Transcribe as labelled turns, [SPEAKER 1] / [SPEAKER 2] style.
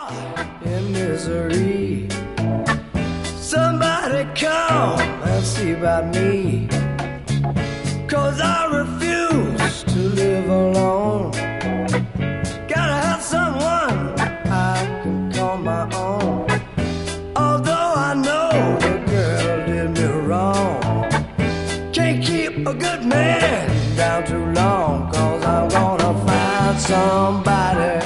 [SPEAKER 1] in misery. Somebody come and see about me, 'cause I refuse to live alone. Gotta have someone I can call my own. Although I know the girl did me wrong, can't keep a good man down too long, 'cause I'm gonna find somebody